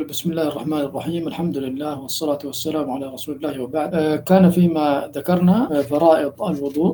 بسم الله الرحمن الرحيم. الحمد لله والصلاة والسلام على رسول الله وبعد. كان فيما ذكرنا فرائض الوضوء،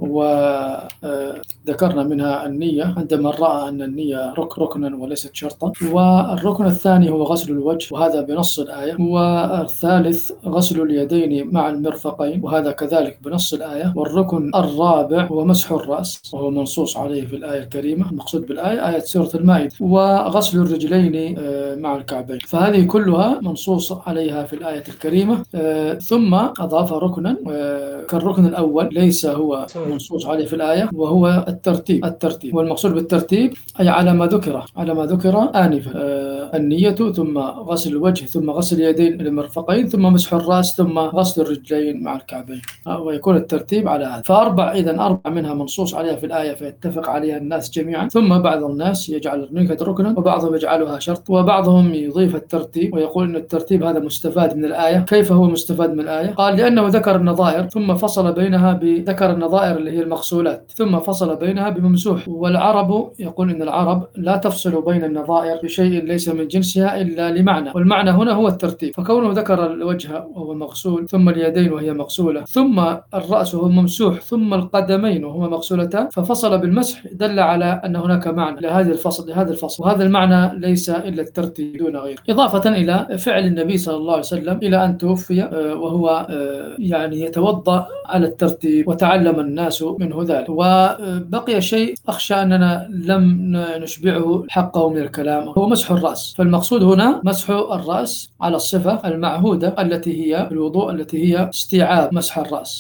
وذكرنا منها النية عندما رأى أن النية ركنا وليست شرطا، والركن الثاني هو غسل الوجه وهذا بنص الآية، والثالث غسل اليدين مع المرفقين وهذا كذلك بنص الآية، والركن الرابع هو مسح الرأس وهو منصوص عليه في الآية الكريمة، المقصود بالآية آية سورة المائدة، وغسل الرجلين مع الكعبين، فهذه كلها منصوص عليها في الآية الكريمة. ثم أضاف ركنا كالركن الأول ليس هو منصوص عليه في الآية، وهو الترتيب، والمقصود بالترتيب أي على ما ذكر آنفا، النية ثم غسل الوجه ثم غسل اليدين للمرفقين ثم مسح الرأس ثم غسل الرجلين مع الكعبين، ويكون الترتيب على هذا. إذن أربع منها منصوص عليها في الآية فيتفق عليها الناس جميعا، ثم بعض الناس يجعل النية ركنا وبعضهم يجعلها شرط وبعضهم يضيف الترتيب ويقول أن الترتيب هذا مستفاد من الآية. كيف هو مستفاد من الآية؟ قال لأنه ذكر النظائر ثم فصل بينها ذكر النظائر اللي هي المغسولات ثم فصل بينها بممسوح، والعرب يقول إن العرب لا تفصل بين النظائر بشيء ليس من جنسها إلا لمعنى، والمعنى هنا هو الترتيب، فكونه ذكر الوجه وهو مغسول ثم اليدين وهي مغسولة ثم الرأس وهو ممسوح ثم القدمين وهما مغسولتان ففصل بالمسح دل على أن هناك معنى لهذا الفصل، وهذا المعنى ليس إلا الترتيب دون غيره، إضافة إلى فعل النبي صلى الله عليه وسلم إلى أن توفي وهو يعني يتوضأ على الترتيب وتعلم الناس منه ذلك. وبقي شيء أخشى أننا لم نشبعه حقه من الكلام، هو مسح الرأس، فالمقصود هنا مسح الرأس على الصفة المعهودة التي هي الوضوء، التي هي استيعاب مسح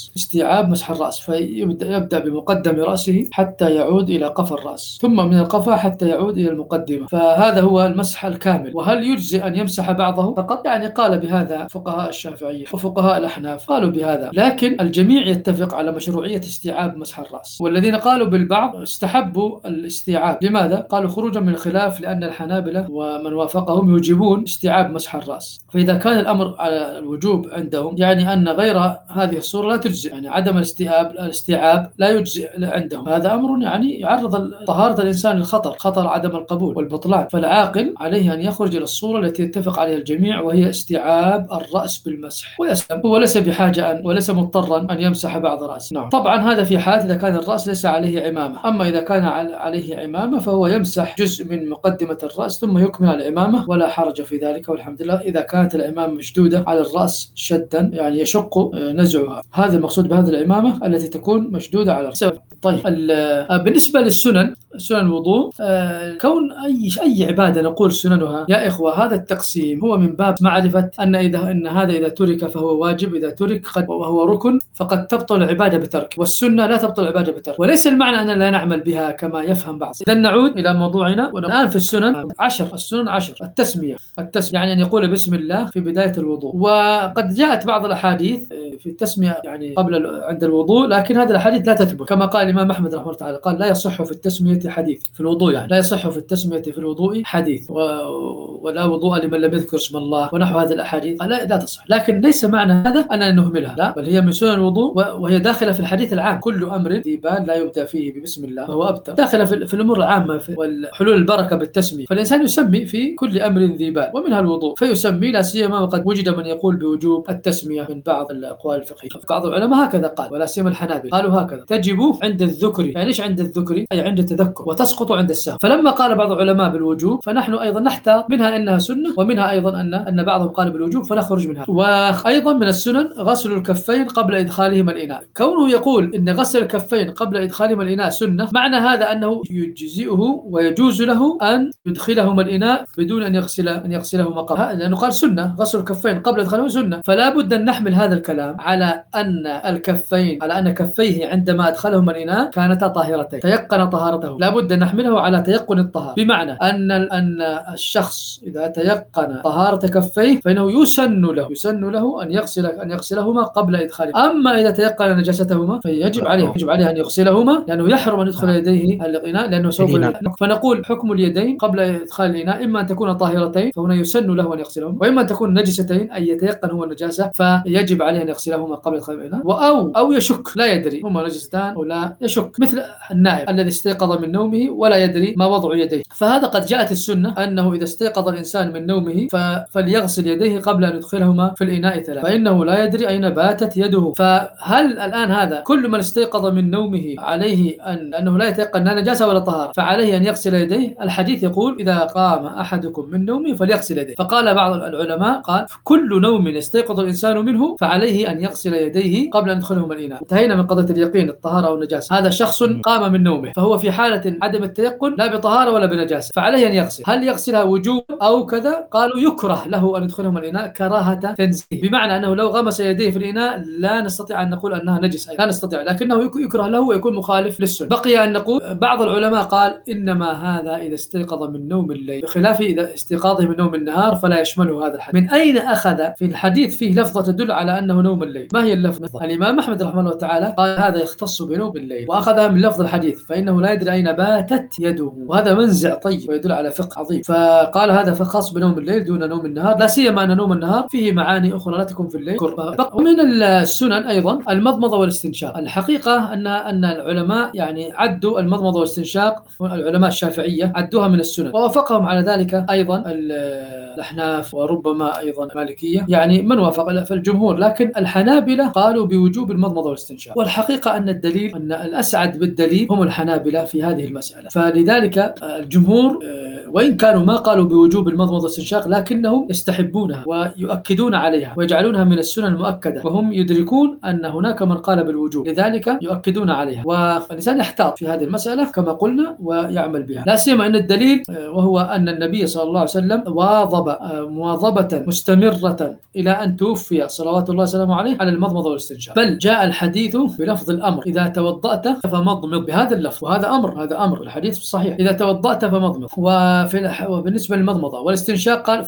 الرأس، فيبدأ بمقدم رأسه حتى يعود إلى قفا الرأس ثم من القفا حتى يعود إلى المقدمة، فهذا هو المسح الكامل. وهل يجزي أن يمسح بعضه فقط؟ يعني قال بهذا فقهاء الشافعية وفقهاء الأحناف قالوا بهذا، لكن الجميع يتفق على مشروعية استيعاب مسح الرأس، والذين قالوا بالبعض استحبوا الاستيعاب. لماذا؟ قالوا خروجا من الخلاف، لأن الحنابلة ومن وافقهم يجيبون استيعاب مسح الرأس، فإذا كان الأمر على الوجوب عندهم يعني أن غير هذه الصورة لا تجزي، يعني عدم الاستيعاب لا يجزي عندهم، هذا أمر يعني يعرض طهارة الإنسان للخطر، خطر عدم القبول والبطلان، فالعاقل عليه أن يخرج إلى الصورة التي يتفق عليها الجميع وهي استيعاب الرأس بالمسح ويسلم، هو ليس بحاجة وليس مضطرا أن يمسح بعض رأسه. نعم، طبعا هذا في حال إذا كان الرأس ليس عليه عمامة، أما إذا كان عليه عمامة فهو يمسح جزء من مقدمة الرأس ثم يكمل العمامة ولا حرج في ذلك، والحمد لله. إذا كانت العمامة مشدودة على الرأس شدا يعني يشق نزعها، هذا المقصود بهذه العمامة التي تكون مشدودة على الرأس. طيب، بالنسبة للسنن، سنن الوضوء، كون أي عبادة نقول سننها يا إخوة، هذا التقسيم هو من باب معرفة أن هذا إذا ترك فهو واجب، إذا ترك وهو ركن فقد تبطل العبادة بترك، والسنة لا تبطل العبادة بترك، وليس المعنى أننا لا نعمل بها كما يفهم بعض. إذا نعود إلى موضوعنا، والآن في السنن 10. السنن 10. التسمية يعني أن يقول بسم الله في بداية الوضوء، وقد جاءت بعض الأحاديث في التسمية يعني عند الوضوء، لكن هذه الأحاديث لا تثبت، كما قال الإمام أحمد رحمه الله تعالى قال لا يصح في التسمية حديث في الوضوء، يعني لا يصح في التسمية في الوضوء حديث، ولا وضوء لمن لم يذكر اسم الله ونحو هذه الأحاديث لا تصح، لكن ليس معنى هذا أننا نهملها، لا، بل هي من سنن الوضوء وهي داخلة في الحديث العام، كل أمر ذي بال لا يبدأ فيه بسم الله فهو أبتر، داخلة في الأمور العامة والحلول البركة بالتسمية، فالإنسان يسمي في كل أمر ذي بال ومنها الوضوء، فيسمي لا سيما وقد وجد من يقول بوجوب التسمية من بعض الأقوال الفقهية، بعض العلماء هكذا قال، ولا سيما الحنابلة قالوا هكذا تجب عند الذكر، يعني ايش عند الذكر؟ أي عند التذكر، وتسقط عند السهو، فلما قال بعض العلماء بالوجوب فنحن أيضا نحتاط منها أنها سنة، ومنها أيضا أن بعضهم قال بالوجوب فنخرج منها. وأيضا من السنن غسل الكفين قبل إدخالهما الإناء، كونه يقول إن غسل الكفين قبل إدخالهما الإناء سنة، معنى هذا أنه يجزئه ويجوز له أن يدخلهما الإناء بدون أن يغسلهما قبل، لأنه قال سنة غسل الكفين قبل إدخالهما سنة، فلا بد أن نحمل هذا الكلام على أن كفيه عندما أدخلهما الإناء كانتا طاهرتين، تيقن طهارته، لا بد أن نحمله على تيقن الطهارة، بمعنى أن الشخص إذا تيقن طهارة كفيه فإنه يسن له أن يغسلهما قبل إدخالهما، أما إذا تيقن نجاستهما فيجب عليه أن يغسلهما، لأنه يحرم أن يدخل يديه الإناء، لأنه سوف فنقول حكم اليدين قبل إدخال الإناء إما أن تكون طاهرتين فهنا يسن له أن يغسلهما، وإما أن تكون نجستين أي يتيقن هو النجاسة فيجب عليه أن يغسلهما. يغسلهما قبل إدخال الإناء، أو يشك لا يدري هما نجستان أو لا يشك، مثل النائم الذي استيقظ من نومه ولا يدري ما وضع يديه. فهذا قد جاءت السنة أنه إذا استيقظ الإنسان من نومه فليغسل يديه قبل أن يدخلهما في الإناء ثلاث، فإنه لا يدري أين باتت يده. فهل الآن هذا كل من استيقظ من نومه عليه أنه لا يتيقن لا نجاسة ولا طهارة فعليه أن يغسل يديه؟ الحديث يقول إذا قام أحدكم من نومه فليغسل يديه. فقال بعض العلماء قال كل نوم يستيقظ الإنسان منه فعليه أن يغسل يديه قبل أن يدخلهما الإناء. انتهينا من قضية اليقين الطهارة أو النجاسة. هذا شخص قام من نومه فهو في حالة عدم التيقن لا بطهارة ولا بنجاسة، فعليه أن يغسل. هل يغسلها وجوب أو كذا؟ قالوا يكره له أن يدخلهما الإناء كراهة تنزيه، بمعنى أنه لو غمس يديه في الإناء لا نستطيع أن نقول أنها نجس، لا نستطيع، لكنه يكره له ويكون مخالف للسنة. بقي أن نقول بعض العلماء قال إنما هذا إذا استيقظ من نوم الليل، بخلاف إذا استيقاظه من نوم النهار فلا يشمله هذا الحديث. من أين أخذ في الحديث فيه لفظة تدل على أنه نوم الليل؟ ما هي اللفظة؟ الإمام أحمد رحمه الله تعالى قال هذا يختص بنوم الليل، وأخذها من لفظ الحديث فإنه لا يدري أين باتت يده، وهذا منزع طيب ويدل على فقه عظيم. فقال هذا خاص بنوم الليل دون نوم النهار، لا سيما أن نوم النهار فيه معاني أخرى لا تكون في الليل. ومن السنن أيضا المضمضة والاستنشاق. الحقيقة أن العلماء يعني عدوا المضمضة والاستنشاق، العلماء الشافعية عدوها من السنن، ووافقهم على ذلك أيضا الأحناف وربما أيضا المالكية، يعني من وافق في الجمهور، لكن الحنابلة قالوا بوجوب المضمضة والاستنشاق. والحقيقة أن الدليل أن الأسعد بالدليل هم الحنابلة في هذه المسألة، فلذلك الجمهور وإن كانوا ما قالوا بوجوب المضمضة والاستنشاق لكنهم يستحبونها ويؤكدون عليها ويجعلونها من السنن المؤكدة، وهم يدركون أن هناك من قال بالوجوب لذلك يؤكدون عليها. والإنسان يحتاط في هذه المسألة كما قلنا ويعمل بها، لا سيما أن الدليل وهو أن النبي صلى الله عليه وسلم واظب مواظبة مستمرة إلى أن توفي صلوات الله وسلامه عليه على المضمضة والاستنشاق، بل جاء الحديث بلفظ الأمر إذا توضأت فمضمض بهذا اللفظ، وهذا أمر، هذا أمر، الحديث صحيح إذا توضأت فمضمض. وبالنسبة للمضمضة والاستنشاق قال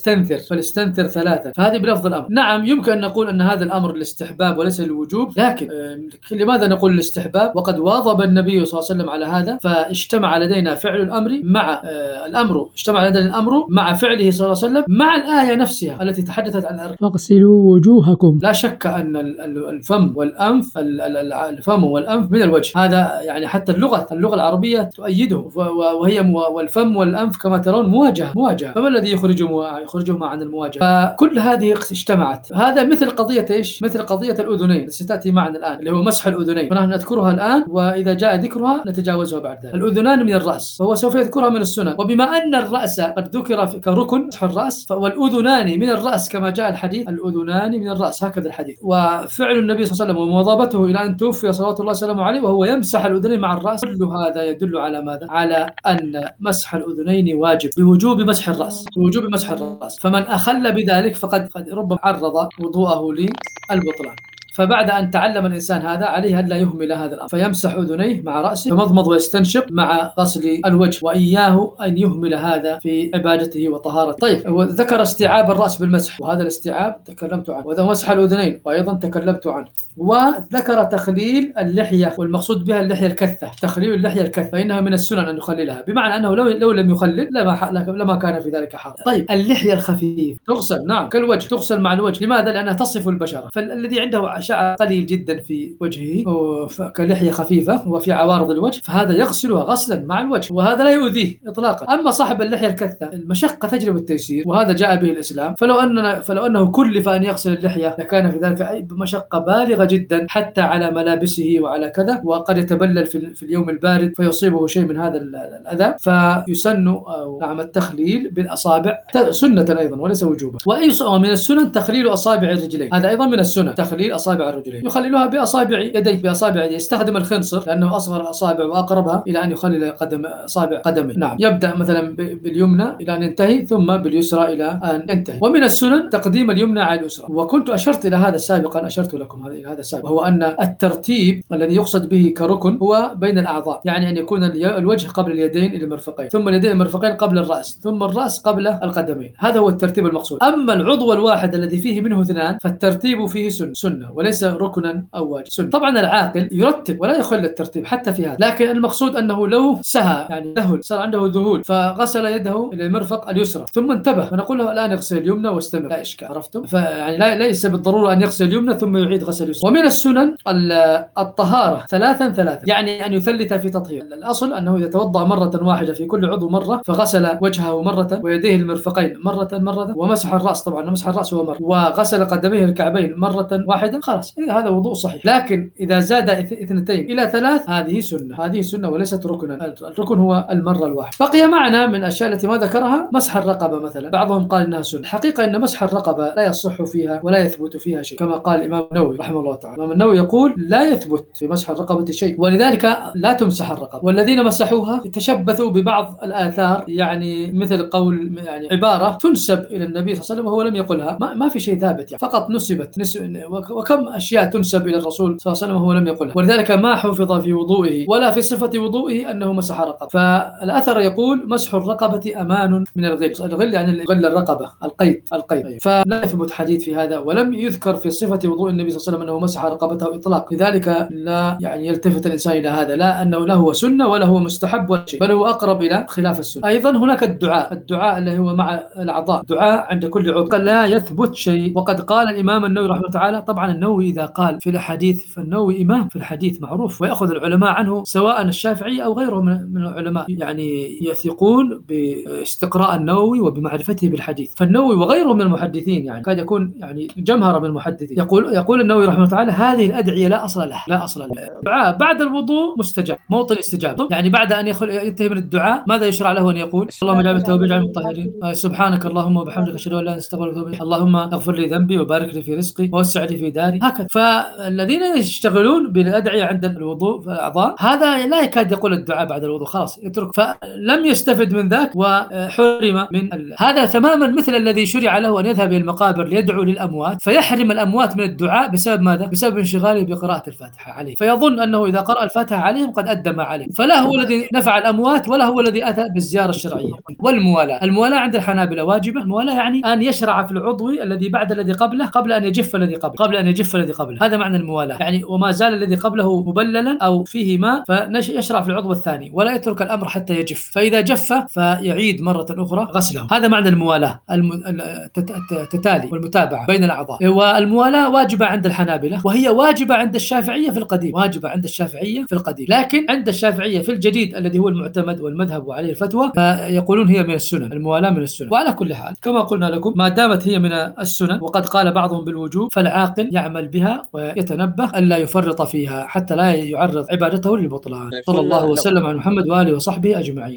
فليستنثر ثلاثة، فهذه بلفظ الأمر. نعم يمكن أن نقول أن هذا الأمر الاستحباب وليس الوجوب، لكن لماذا نقول الاستحباب وقد واظب النبي صلى الله عليه وسلم على هذا؟ فاجتمع لدينا فعل الأمر مع اجتمع لدينا الأمر مع فعله صلى الله عليه وسلم مع الآية نفسها التي تحدثت عن فاغسلوا وجوهكم. لا شك أن الفم والأنف من الوجه، هذا يعني حتى اللغة العربية تؤيده، وهي والفم والأنف كما ترون مواجهة، فما الذي يخرجهما عن المواجهة؟ فكل هذه اجتمعت. هذا مثل قضية إيش؟ مثل قضية الأذنين ستأتي معنا الآن، اللي هو مسح الأذنين، فنحن نذكرها الآن وإذا جاء ذكرها نتجاوزها بعد ذلك. الأذنان من الرأس فهو سوف يذكرها من السنن، وبما أن الرأس قد ذكر كركن مسح الرأس، والأذنان من الرأس كما جاء الحديث، الأذنان من الرأس هكذا الحديث. وفعل النبي صلى الله عليه وسلم ومواظبته إلى أن توفي صلوات الله وسلامه عليه وهو يمسح الأذنين مع الرأس، كل هذا يدل على ماذا؟ على أن مسح الأذنين واجب بوجوب مسح الرأس، فمن أخل بذلك فقد ربما عرض وضوءه للبطلان. فبعد أن تعلم الإنسان هذا عليه أن لا يهمل هذا الأمر، فيمسح أذنيه مع رأسه، فمضمض ويستنشق مع غسل الوجه، وإياه أن يهمل هذا في عبادته وطهارته. طيب، وذكر استيعاب الرأس بالمسح، وهذا الاستيعاب تكلمت عنه، وهذا مسح الأذنين وأيضا تكلمت عنه. وذكر تخليل اللحية، والمقصود بها اللحية الكثة، تخليل اللحية الكثة، فإنها من السنن أن يخللها، بمعنى أنه لو لم يخلل لما كان في ذلك حرج. طيب، اللحية الخفيف تغسل، نعم، كالوجه تغسل مع الوجه. لماذا؟ لأنها تصف البشرة، فالذي عنده شعر قليل جدا في وجهه كلحية خفيفة وفي عوارض الوجه فهذا يغسلها غسلا مع الوجه، وهذا لا يؤذيه إطلاقا. أما صاحب اللحية الكثة المشقة تجلب التيسير، وهذا جاء به الإسلام، فلو أنه كلف أن يغسل اللحية لكان في ذلك مشقة بالغة جدا حتى على ملابسه وعلى كذا، وقد يتبلل في اليوم البارد فيصيبه شيء من هذا الأذى، فيسن نعم التخليل بالأصابع سنة أيضا وليس وجوبا. ومن السنن تخليل أصابع الرجلين، هذا أيضا من السنن، تخليل أصابع الرجلين، يخللها بأصابع يديه، يستخدم الخنصر لأنه أصغر الأصابع وأقربها إلى أن يخلل أصابع قدمه. نعم، يبدأ مثلا باليمنى إلى أن ينتهي، ثم باليسرى إلى أن ينتهي. ومن السنن تقديم اليمنى على اليسرى، وكنت أشرت إلى هذا سابقا، أشرت لكم إلى هذا سابقا، وهو أن الترتيب الذي يقصد به كركن هو بين الأعضاء، يعني أن يكون الوجه قبل اليدين إلى المرفقين، ثم اليدين المرفقين قبل الرأس، ثم الرأس قبل القدمين، هذا هو الترتيب المقصود. أما العضو الواحد الذي فيه منه اثنان فالترتيب فيه سنة وليس ركنا أو واجب، سنة. طبعا العاقل يرتب ولا يخل الترتيب حتى في هذا، لكن المقصود أنه لو سهى يعني ذهل، صار عنده ذهول، فغسل يده إلى المرفق اليسرى ثم انتبه، فنقول له الآن اغسل اليمنى واستمر، لا إشكال. عرفتم؟ فيعني ليس بالضرورة أن يغسل اليمنى ثم يعيد غسل اليسرى. ومن السنن الطهارة ثلاثا، يعني أن يثلث في تطهير. الأصل أنه إذا توضأ مرة واحدة في كل عضو مرة، فغسل وجهه مرة ويديه المرفقين مرة ومسح الرأس، طبعا مسح الرأس هو مرة، وغسل قدميه الكعبين مرة واحدة، خلاص هذا وضوء صحيح. لكن إذا زاد اثنتين إلى ثلاث هذه سنة وليست ركنا. الركن هو المرة الواحدة. بقي معنا من الأشياء التي ما ذكرها مسح الرقبة مثلا، بعضهم قال إنها سنة. الحقيقة أن مسح الرقبة لا يصح فيها ولا يثبت فيها شيء، كما قال الإمام النووي رحمه الله تعالى. الإمام النووي يقول لا يثبت في مسح الرقبة شيء، ولذلك لا تمسح الرقبة. والذين مسحوها تشبثوا ببعض الآثار، يعني مثل قول يعني عبارة تنسب إلى النبي صلى الله عليه وسلم وهو لم يقلها، ما في شيء ثابت يعني، فقط نسبت وكم أشياء تنسب إلى الرسول صلى الله عليه وسلم وهو لم يقلها، ولذلك ما حفظ في وضوئه ولا في صفة وضوئه أنه مسح رقبة. فالأثر يقول مسح الرقبة أمان من الغل. الغل يعني غل الرقبة، القيد. فلا يثبت حديث في هذا، ولم يذكر في صفة وضوء النبي صلى الله عليه وسلم أنه مسح رقبته إطلاق. لذلك لا يعني يلتفت الإنسان إلى هذا، لا أنه لا هو سنة ولا هو مستحب ولا شيء، بل هو أقرب إلى خلاف السنة. أيضا هناك الدعاء اللي هو مع الأعضاء، دعاء عند كل عضو لا يثبت شيء. وقد قال الإمام النووي رحمه الله تعالى، طبعا النووي إذا قال في الحديث فالنووي إمام في الحديث معروف، ويأخذ العلماء عنه سواء الشافعي أو غيره من العلماء، يعني يثقون باستقراء النووي وبمعرفته بالحديث. فالنووي وغيره من المحدثين يعني قد يكون يعني جمهرة من المحدثين، يقول النووي رحمه الله تعالى هذه الأدعية لا أصل لها. الدعاء بعد الوضوء مستجاب، موطن استجابة، يعني بعد أن ينتهي من الدعاء ماذا يشرع له أن يقول؟ اللهم اجعل التوابين واجعل المطهرين، سبحانك اللهم وبحمدك أشهد أن لا إله إلا أنت أستغفرك وأتوب إليك، اللهم اغفر لي ذنبي وبارك لي في رزقي ووسع لي في داري، هكذا. فالذين يشتغلون بالأدعية عند الوضوء في الأعضاء هذا لا يكاد يقول الدعاء بعد الوضوء، خلاص يترك، فلم يستفد من ذاك وحرم من هذا تماما مثل الذي شرع له أن يذهب إلى المقابر ليدعو للأموات، فيحرم الأموات من الدعاء بسبب ماذا؟ بسبب انشغاله بقراءة الفاتحة عليه، فيظن أنه إذا قرأ الفاتحة عليهم قد أدى ما عليه، فلا هو الذي نفع الأموات ولا هو الذي أتى بالزيارة الشرعية. الموالاة عند الحنابلة واجبة. الموالاة يعني أن يشرع في العضو الذي بعد الذي قبله قبل أن يجف الذي قبله، هذا معنى الموالاة، يعني وما زال الذي قبله مبللا أو فيه ماء فيشرع في العضو الثاني ولا يترك الأمر حتى يجف، فإذا جف فيعيد مرة أخرى غسله، هذا معنى الموالاة، التتالي والمتابعة بين الأعضاء. والموالاة واجبة عند الحنابلة، وهي واجبة عند الشافعية في القديم، لكن عند الشافعية في الجديد الذي هو المعتمد والمذهب وعليه الفتوى يقولون هي من السنن، الموالاة من السنن. وعلى كل حال كما قلنا لكم ما دامت هي من السنن وقد قال بعضهم بالوجوب، فالعاقل يعمل بها ويتنبه ألا يفرط فيها حتى لا يعرض عبادته للبطلان. صلى الله وسلم على محمد وآله وصحبه أجمعين.